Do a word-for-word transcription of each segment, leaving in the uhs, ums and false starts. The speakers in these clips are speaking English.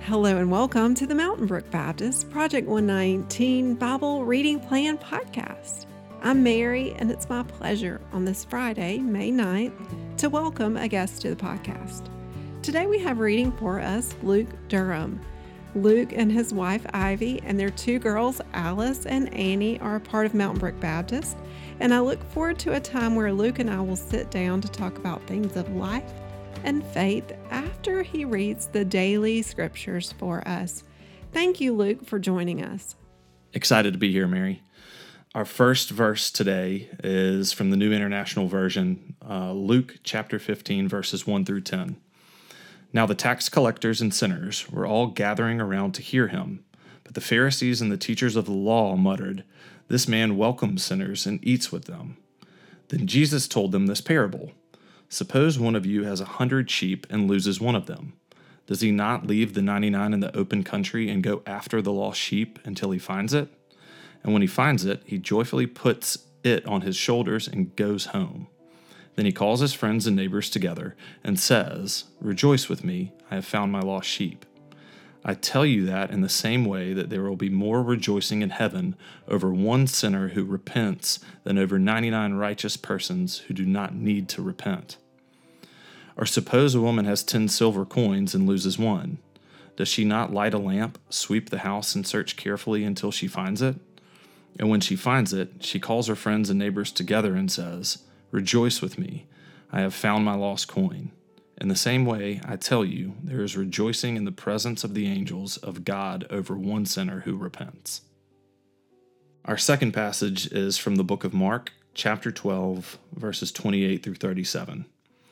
Hello and welcome to the Mountain Brook Baptist Project one nineteen Bible Reading Plan Podcast. I'm Mary, and it's my pleasure on this Friday, May ninth, to welcome a guest to the podcast. Today we have reading for us Luke Durham. Luke and his wife Ivy and their two girls, Alice and Annie, are a part of Mountain Brook Baptist, and I look forward to a time where Luke and I will sit down to talk about things of life and faith after he reads the daily scriptures for us. Thank you, Luke, for joining us. Excited to be here, Mary. Our first verse today is from the New International Version, uh, Luke chapter fifteen, verses one through ten. Now the tax collectors and sinners were all gathering around to hear him, but the Pharisees and the teachers of the law muttered, "This man welcomes sinners and eats with them." Then Jesus told them this parable. Suppose one of you has a hundred sheep and loses one of them. Does he not leave the ninety-nine in the open country and go after the lost sheep until he finds it? And when he finds it, he joyfully puts it on his shoulders and goes home. Then he calls his friends and neighbors together and says, "Rejoice with me, I have found my lost sheep." I tell you that in the same way that there will be more rejoicing in heaven over one sinner who repents than over ninety-nine righteous persons who do not need to repent. Or suppose a woman has ten silver coins and loses one. Does she not light a lamp, sweep the house, and search carefully until she finds it? And when she finds it, she calls her friends and neighbors together and says, "Rejoice with me, I have found my lost coin." In the same way, I tell you, there is rejoicing in the presence of the angels of God over one sinner who repents. Our second passage is from the book of Mark, chapter twelve, verses twenty-eight through thirty-seven.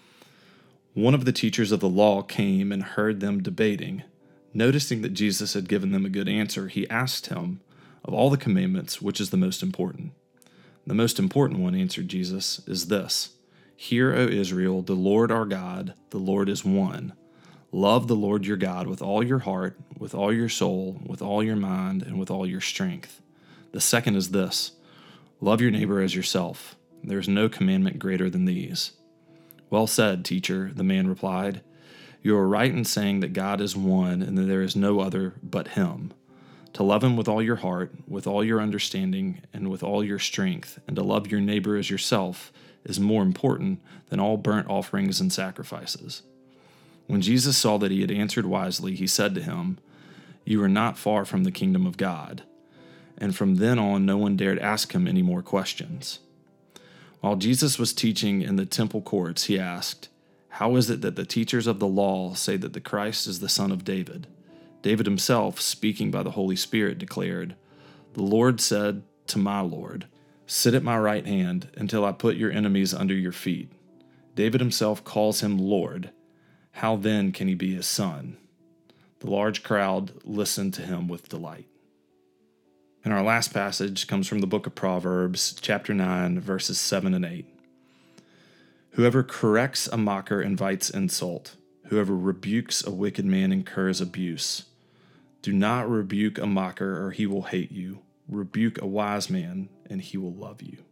One of the teachers of the law came and heard them debating. Noticing that Jesus had given them a good answer, he asked him, "Of all the commandments, which is the most important?" "The most important one," answered Jesus, "is this. Hear, O Israel, the Lord our God, the Lord is one. Love the Lord your God with all your heart, with all your soul, with all your mind, and with all your strength. The second is this. Love your neighbor as yourself. There is no commandment greater than these." "Well said, teacher," the man replied. "You are right in saying that God is one and that there is no other but him. To love him with all your heart, with all your understanding, and with all your strength, and to love your neighbor as yourself is more important than all burnt offerings and sacrifices." When Jesus saw that he had answered wisely, he said to him, "You are not far from the kingdom of God." And from then on, no one dared ask him any more questions. While Jesus was teaching in the temple courts, he asked, "How is it that the teachers of the law say that the Christ is the son of David?" David himself, speaking by the Holy Spirit, declared, "The Lord said to my Lord, 'Sit at my right hand until I put your enemies under your feet.' David himself calls him Lord. How then can he be his son?" The large crowd listened to him with delight. And our last passage comes from the book of Proverbs, chapter nine, verses seven and eight. "Whoever corrects a mocker invites insult. Whoever rebukes a wicked man incurs abuse. Do not rebuke a mocker, or he will hate you. Rebuke a wise man, and he will love you."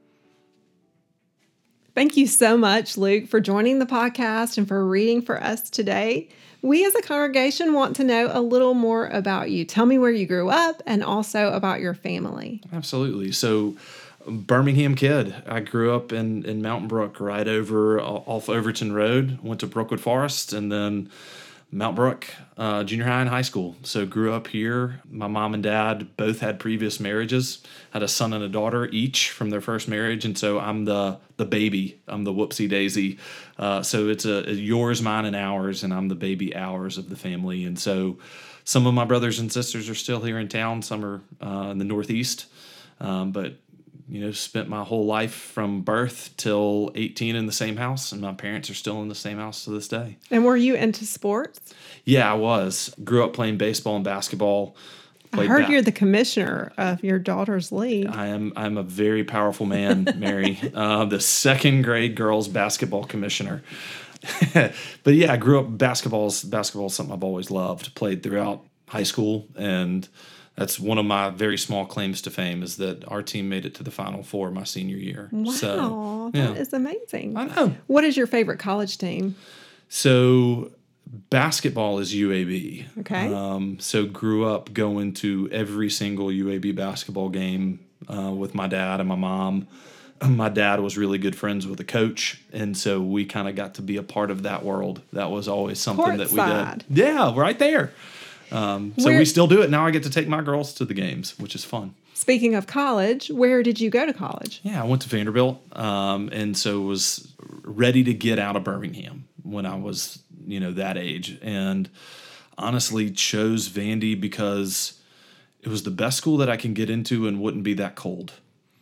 Thank you so much, Luke, for joining the podcast and for reading for us today. We as a congregation want to know a little more about you. Tell me where you grew up and also about your family. Absolutely. So, Birmingham kid. I grew up in, in Mountain Brook, right over off Overton Road. Went to Brookwood Forest and then Mount Brook uh, Junior High and high school. So grew up here. My mom and dad both had previous marriages, had a son and a daughter each from their first marriage. And so I'm the the baby. I'm the whoopsie daisy. Uh, so it's a, a yours, mine, and ours, and I'm the baby ours of the family. And so some of my brothers and sisters are still here in town. Some are uh, in the Northeast. Um, but you know, spent my whole life from birth till eighteen in the same house, and my parents are still in the same house to this day. And were you into sports? Yeah, I was. Grew up playing baseball and basketball. I heard ba- you're the commissioner of your daughter's league. I am I'm a very powerful man, Mary. uh, the second grade girls basketball commissioner. But yeah, I grew up basketball's basketball is something I've always loved. Played throughout high school, and that's one of my very small claims to fame is that our team made it to the Final Four my senior year. Wow, so, that yeah. is amazing. I know. What is your favorite college team? So Basketball is U A B. Okay. Um, so grew up going to every single U A B basketball game uh, with my dad and my mom. My dad was really good friends with the coach, and so we kind of got to be a part of that world. That was always something that we Courtside. did. Yeah, right there. Um, so Where- we still do it. Now I get to take my girls to the games, which is fun. Speaking of college, where did you go to college? Yeah, I went to Vanderbilt, um, and so was ready to get out of Birmingham when I was, you know, that age. And honestly chose Vandy because it was the best school that I can get into and wouldn't be that cold.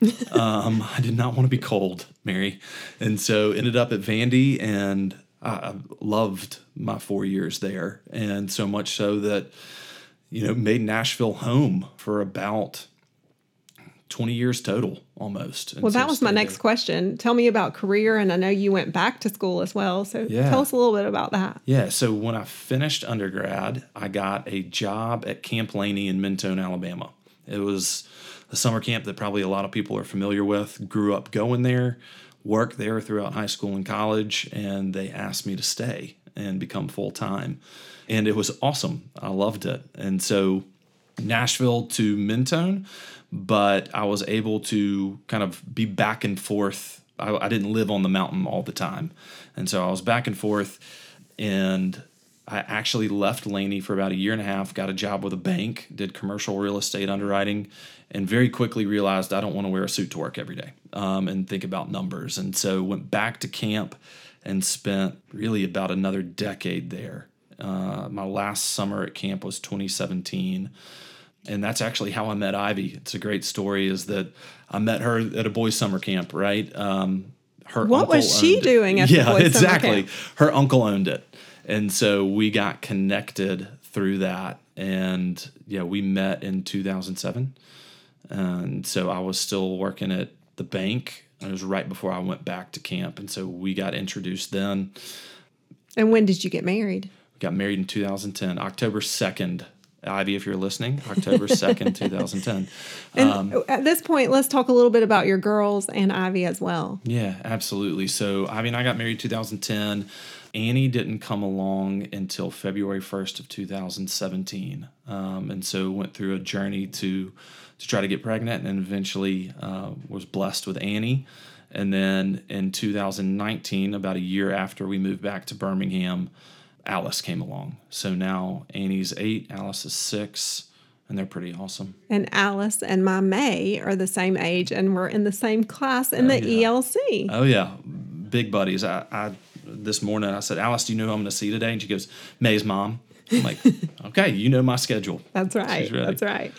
um, I did not want to be cold, Mary. And so ended up at Vandy, and I, I loved my four years there. And so much so that, you know, made Nashville home for about twenty years total almost. And Well, so that was my stayed next there. question. Tell me about career, and I know you went back to school as well. So Yeah. tell us a little bit about that. Yeah, so when I finished undergrad, I got a job at Camp Laney in Mentone, Alabama. It was a summer camp that probably a lot of people are familiar with. Grew up going there, worked there throughout high school and college, and they asked me to stay and become full-time. And it was awesome. I loved it. And so Nashville to Mentone, but I was able to kind of be back and forth. I, I didn't live on the mountain all the time. And so I was back and forth, and I actually left Laney for about a year and a half, got a job with a bank, did commercial real estate underwriting, and very quickly realized I don't want to wear a suit to work every day um, and think about numbers. And so went back to camp and spent really about another decade there. Uh, my last summer at camp was twenty seventeen. And that's actually how I met Ivy. It's a great story, is that I met her at a boys' summer camp, right? Um, her What uncle was she owned it. doing at the yeah, boys' summer exactly. camp? Her uncle owned it. And so we got connected through that. And yeah, we met in two thousand seven. And so I was still working at the bank. It was right before I went back to camp. And so we got introduced then. And when did you get married? We got married in two thousand ten, October second. Ivy, if you're listening, October second, twenty ten. And Um, at this point, let's talk a little bit about your girls and Ivy as well. yeah, absolutely. So Ivy and I got married two thousand ten. Annie didn't come along until February first of two thousand seventeen. Um, and so went through a journey to to try to get pregnant, and eventually uh, was blessed with Annie. And then in two thousand nineteen, about a year after we moved back to Birmingham, Alice came along. So now Annie's eight, Alice is six, and they're pretty awesome. And Alice and my May are the same age, and we're in the same class in Oh, the yeah. E L C. Oh yeah, big buddies. I, I this morning I said, Alice, do you know who I'm going to see today? And she goes, May's mom. I'm like, okay, you know my schedule. That's right. She's ready. That's right.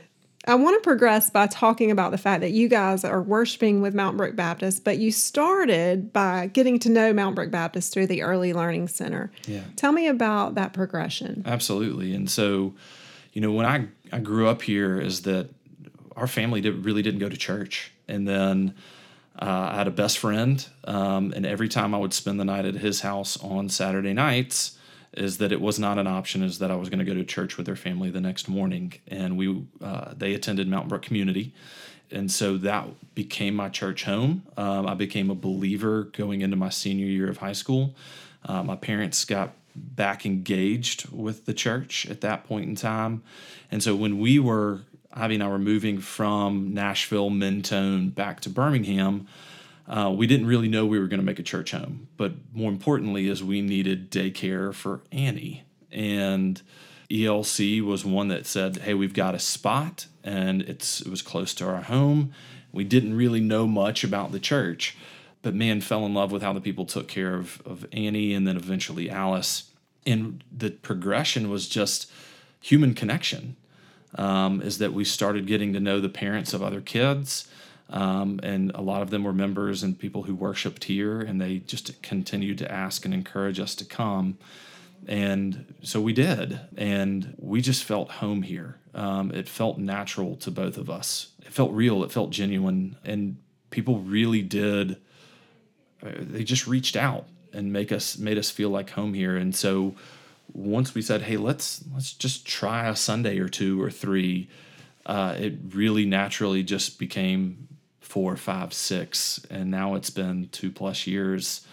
I want to progress by talking about the fact that you guys are worshiping with Mountain Brook Baptist, but you started by getting to know Mountain Brook Baptist through the Early Learning Center. Yeah. Tell me about that progression. Absolutely. And so, you know, when I, I grew up here, is that our family did, really didn't go to church. And then uh, I had a best friend, um, and every time I would spend the night at his house on Saturday nights, is that it was not an option, is that I was going to go to church with their family the next morning. And we uh, they attended Mountain Brook Community. And so that became my church home. Um, I became a believer going into my senior year of high school. Uh, my parents got back engaged with the church at that point in time. And so when we were, Ivy and I were moving from Nashville, Mentone, back to Birmingham, Uh, we didn't really know we were going to make a church home, but more importantly is we needed daycare for Annie. And E L C was one that said, hey, we've got a spot, and it's it was close to our home. We didn't really know much about the church, but man, fell in love with how the people took care of, of Annie and then eventually Alice. And the progression was just human connection, um, is that we started getting to know the parents of other kids. Um, and a lot of them were members and people who worshiped here, and they just continued to ask and encourage us to come. And so we did, and we just felt home here. Um, it felt natural to both of us. It felt real. It felt genuine, and people really did. Uh, they just reached out and make us made us feel like home here. And so once we said, "Hey, let's let's just try a Sunday or two or three," uh, it really naturally just became four, five, six, and now it's been two plus years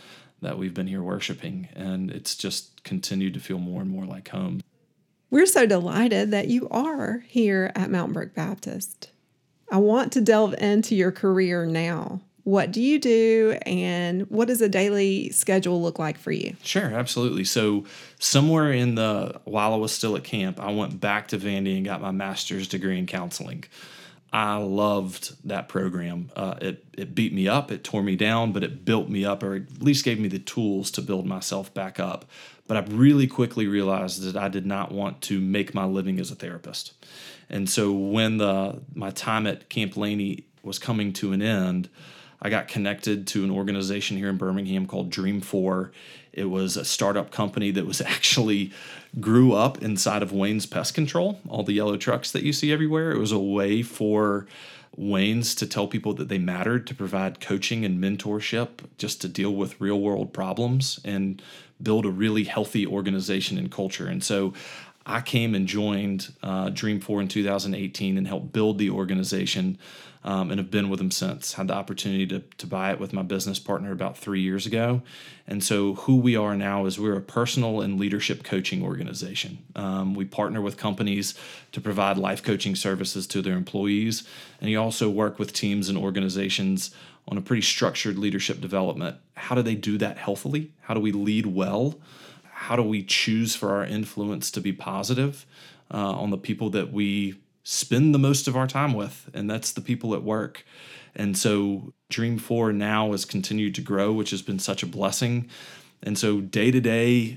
that we've been here worshiping, and it's just continued to feel more and more like home. We're so delighted that you are here at Mountain Brook Baptist. I want to delve into your career now. What do you do, and what does a daily schedule look like for you? Sure, absolutely. So somewhere in the, while I was still at camp, I went back to Vandy and got my master's degree in counseling. I loved that program. Uh, it it beat me up, it tore me down, but it built me up, or at least gave me the tools to build myself back up. But I really quickly realized that I did not want to make my living as a therapist. And so when the my time at Camp Laney was coming to an end, I got connected to an organization here in Birmingham called Dream four. It was a startup company that was actually grew up inside of Wayne's Pest Control, all the yellow trucks that you see everywhere. It was a way for Wayne's to tell people that they mattered, to provide coaching and mentorship, just to deal with real world problems and build a really healthy organization and culture. And so I came and joined uh, Dream four in two thousand eighteen and helped build the organization, um, and have been with them since. Had the opportunity to, to buy it with my business partner about three years ago. And so who we are now is we're a personal and leadership coaching organization. Um, we partner with companies to provide life coaching services to their employees. And you also work with teams and organizations on a pretty structured leadership development. How do they do that healthily? How do we lead well? How do we choose for our influence to be positive uh, on the people that we spend the most of our time with? And that's the people at work. And so Dream four now has continued to grow, which has been such a blessing. And so day to day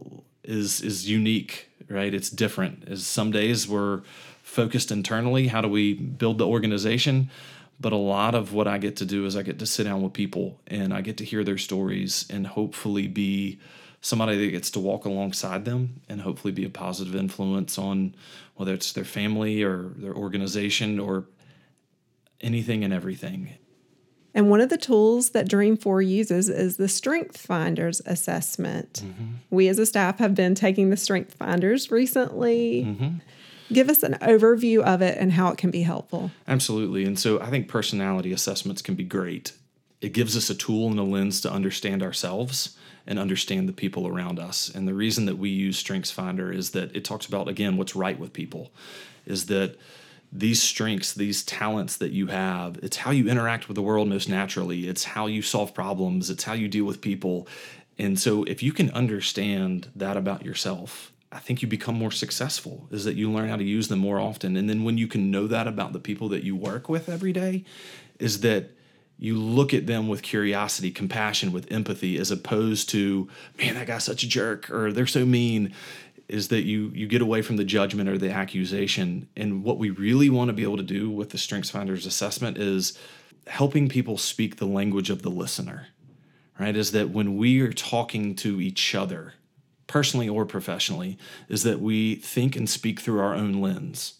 is is unique, right? It's different. As some days we're focused internally. How do we build the organization? But a lot of what I get to do is I get to sit down with people and I get to hear their stories and hopefully be somebody that gets to walk alongside them and hopefully be a positive influence on whether it's their family or their organization or anything and everything. And one of the tools that Dream four uses is the Strength Finders assessment. Mm-hmm. We as a staff have been taking the Strength Finders recently. Mm-hmm. Give us an overview of it and how it can be helpful. Absolutely. And so I think personality assessments can be great. It gives us a tool and a lens to understand ourselves and understand the people around us. And the reason that we use Strengths Finder is that it talks about, again, what's right with people, is that these strengths, these talents that you have, it's how you interact with the world most naturally. It's how you solve problems. It's how you deal with people. And so if you can understand that about yourself, I think you become more successful, is that you learn how to use them more often. And then when you can know that about the people that you work with every day, is that you look at them with curiosity, compassion, with empathy, as opposed to, man, that guy's such a jerk, or they're so mean, is that you you get away from the judgment or the accusation. And what we really want to be able to do with the Strengths Finders assessment is helping people speak the language of the listener, right? Is that when we are talking to each other, personally or professionally, is that we think and speak through our own lens.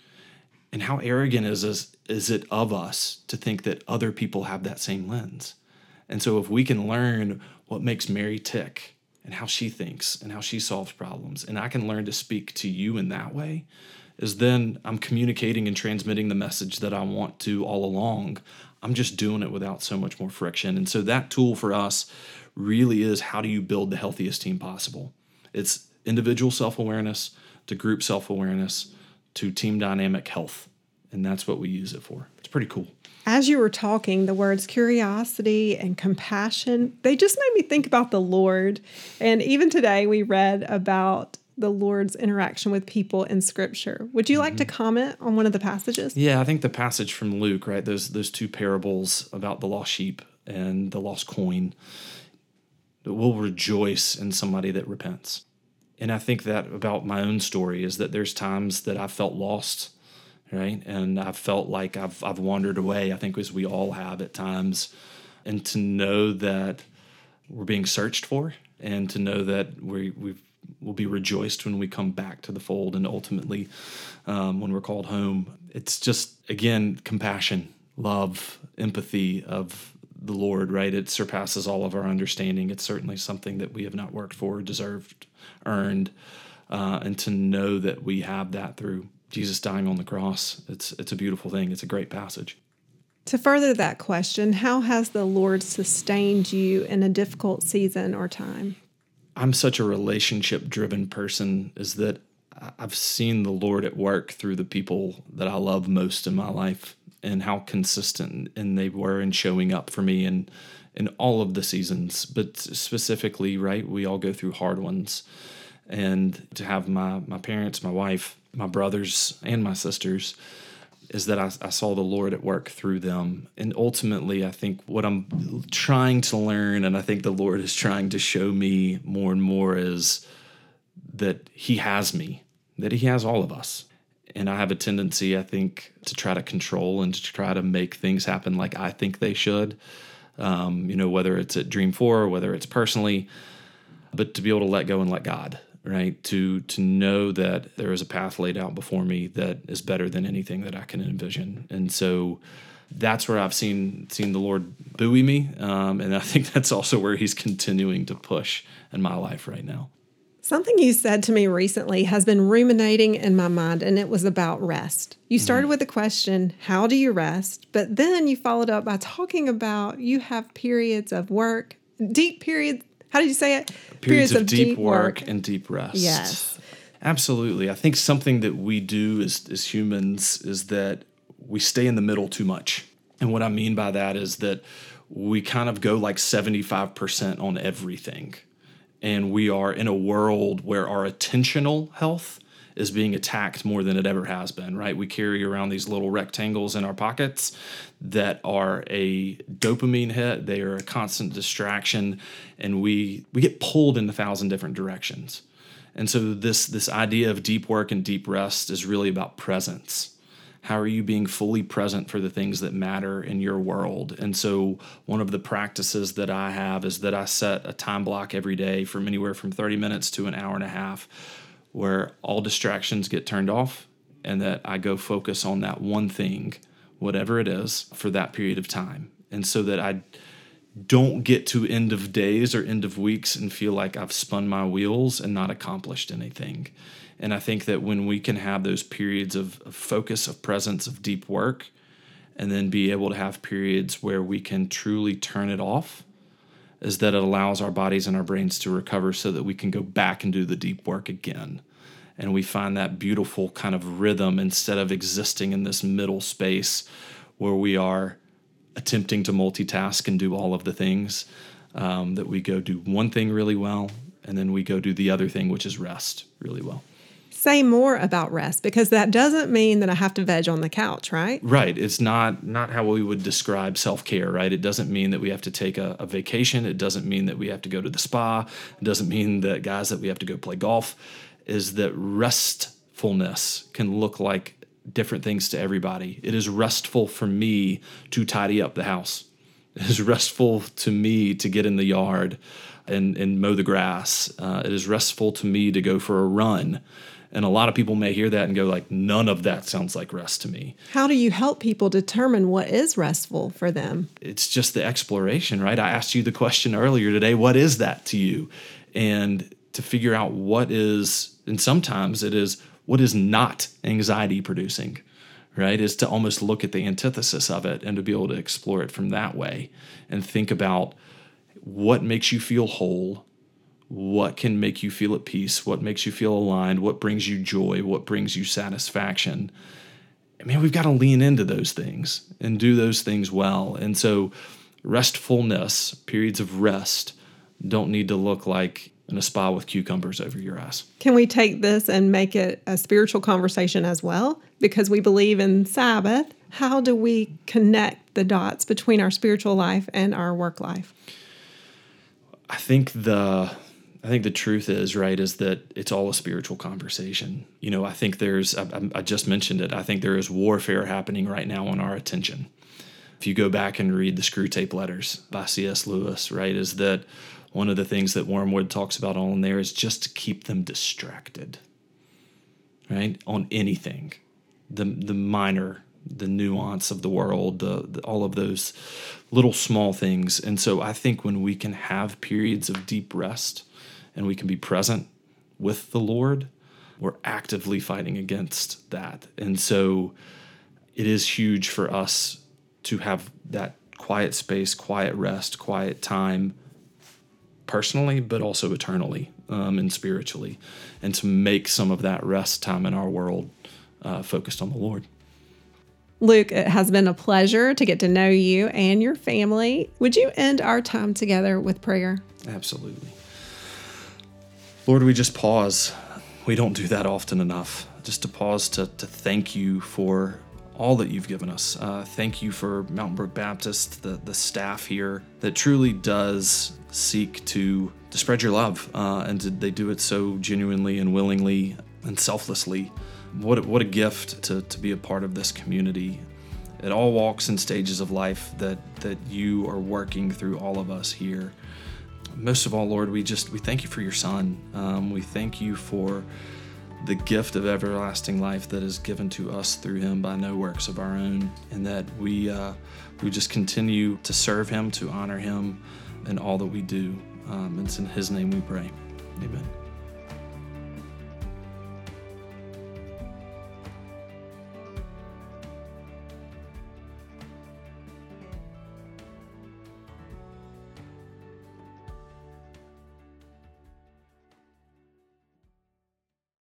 And how arrogant is, is, is it of us to think that other people have that same lens? And so if we can learn what makes Mary tick and how she thinks and how she solves problems, and I can learn to speak to you in that way, is then I'm communicating and transmitting the message that I want to all along. I'm just doing it without so much more friction. And so that tool for us really is, how do you build the healthiest team possible? It's individual self-awareness to group self-awareness to team dynamic health. And that's what we use it for. It's pretty cool. As you were talking, the words curiosity and compassion, they just made me think about the Lord. And even today we read about the Lord's interaction with people in Scripture. Would you mm-hmm. like to comment on one of the passages? Yeah, I think the passage from Luke, right? Those those two parables about the lost sheep and the lost coin, that we'll rejoice in somebody that repents. And I think that about my own story is that there's times that I've felt lost, right? And I've felt like I've I've wandered away, I think as we all have at times. And to know that we're being searched for, and to know that we we will be rejoiced when we come back to the fold, and ultimately um, when we're called home. It's just, again, compassion, love, empathy of the Lord, right? It surpasses all of our understanding. It's certainly something that we have not worked for, deserved, earned, uh, and to know that we have that through Jesus dying on the cross, it's it's a beautiful thing. It's a great passage. To further that question, how has the Lord sustained you in a difficult season or time? I'm such a relationship-driven person, is that I've seen the Lord at work through the people that I love most in my life, and how consistent and they were in showing up for me in, in all of the seasons. But specifically, right, we all go through hard ones. And to have my, my parents, my wife, my brothers, and my sisters, is that I, I saw the Lord at work through them. And ultimately, I think what I'm trying to learn, and I think the Lord is trying to show me more and more, is that He has me, that He has all of us. And I have a tendency, I think, to try to control and to try to make things happen like I think they should, um, you know, whether it's at Dream four or whether it's personally, but to be able to let go and let God. Right, to to know that there is a path laid out before me that is better than anything that I can envision, and so that's where I've seen seen the Lord buoy me, um, and I think that's also where He's continuing to push in my life right now. Something you said to me recently has been ruminating in my mind, and it was about rest. You started mm-hmm. with the question, how do you rest? But then you followed up by talking about you have periods of work, deep periods. How did you say it? Periods, periods of, of deep, deep work, work and deep rest. Yes. Absolutely. I think something that we do as, as humans is that we stay in the middle too much. And what I mean by that is that we kind of go like seventy-five percent on everything. And we are in a world where our attentional health is being attacked more than it ever has been, right? We carry around these little rectangles in our pockets that are a dopamine hit. They are a constant distraction, and we we get pulled in a thousand different directions. And so this this idea of deep work and deep rest is really about presence. How are you being fully present for the things that matter in your world? And so one of the practices that I have is that I set a time block every day from anywhere from thirty minutes to an hour and a half, where all distractions get turned off and that I go focus on that one thing, whatever it is, for that period of time. And so that I don't get to end of days or end of weeks and feel like I've spun my wheels and not accomplished anything. And I think that when we can have those periods of, of focus, of presence, of deep work, and then be able to have periods where we can truly turn it off, is that it allows our bodies and our brains to recover so that we can go back and do the deep work again. And we find that beautiful kind of rhythm instead of existing in this middle space where we are attempting to multitask and do all of the things, um, that we go do one thing really well, and then we go do the other thing, which is rest, really well. Say more about rest, because that doesn't mean that I have to veg on the couch, right? Right. It's not not how we would describe self-care, right? It doesn't mean that we have to take a, a vacation. It doesn't mean that we have to go to the spa. It doesn't mean that, guys, that we have to go play golf. Is that restfulness can look like different things to everybody. It is restful for me to tidy up the house. It is restful to me to get in the yard and, and mow the grass. Uh, it is restful to me to go for a run. And a lot of people may hear that and go like, none of that sounds like rest to me. How do you help people determine what is restful for them? It's just the exploration, right? I asked you the question earlier today, what is that to you? And to figure out what is, and sometimes it is, what is not anxiety producing, right? Is to almost look at the antithesis of it and to be able to explore it from that way and think about what makes you feel whole. What can make you feel at peace? What makes you feel aligned? What brings you joy? What brings you satisfaction? I mean, we've got to lean into those things and do those things well. And so restfulness, periods of rest, don't need to look like in a spa with cucumbers over your eyes. Can we take this and make it a spiritual conversation as well? Because we believe in Sabbath. How do we connect the dots between our spiritual life and our work life? I think the... I think the truth is, right, is that it's all a spiritual conversation. You know, I think there's, I, I just mentioned it, I think there is warfare happening right now on our attention. If you go back and read the Screw Tape Letters by C S Lewis, right, is that one of the things that Wormwood talks about all in there is just to keep them distracted, right, on anything, the the minor, the nuance of the world, the, the all of those little small things. And so I think when we can have periods of deep rest, and we can be present with the Lord, we're actively fighting against that. And so it is huge for us to have that quiet space, quiet rest, quiet time personally, but also eternally um, and spiritually, and to make some of that rest time in our world uh, focused on the Lord. Luke, it has been a pleasure to get to know you and your family. Would you end our time together with prayer? Absolutely. Lord, we just pause. We don't do that often enough. Just to pause to, to thank you for all that you've given us. Uh, thank you for Mountain Brook Baptist, the, the staff here that truly does seek to, to spread your love. Uh, and to, they do it so genuinely and willingly and selflessly. What a, what a gift to, to be a part of this community. At all walks and stages of life that, that you are working through all of us here. Most of all, Lord, we just, we thank you for your Son. Um, we thank you for the gift of everlasting life that is given to us through him by no works of our own, and that we, uh, we just continue to serve him, to honor him in all that we do. Um, and it's in his name we pray. Amen.